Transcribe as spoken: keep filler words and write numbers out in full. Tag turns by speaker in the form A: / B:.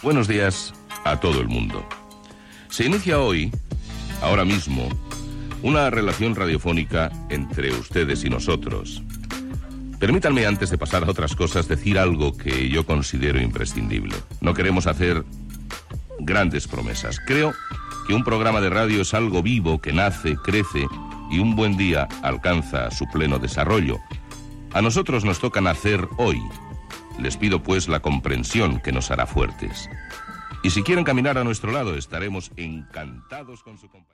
A: Buenos días a todo el mundo. Se inicia hoy, ahora mismo, una relación radiofónica entre ustedes y nosotros. Permítanme, antes de pasar a otras cosas, decir algo que yo considero imprescindible. No queremos hacer grandes promesas. Creo que un programa de radio es algo vivo que nace, crece y un buen día alcanza su pleno desarrollo. A nosotros nos toca nacer hoy. Les pido pues la comprensión que nos hará fuertes. Y si quieren caminar a nuestro lado, estaremos encantados con su compañía.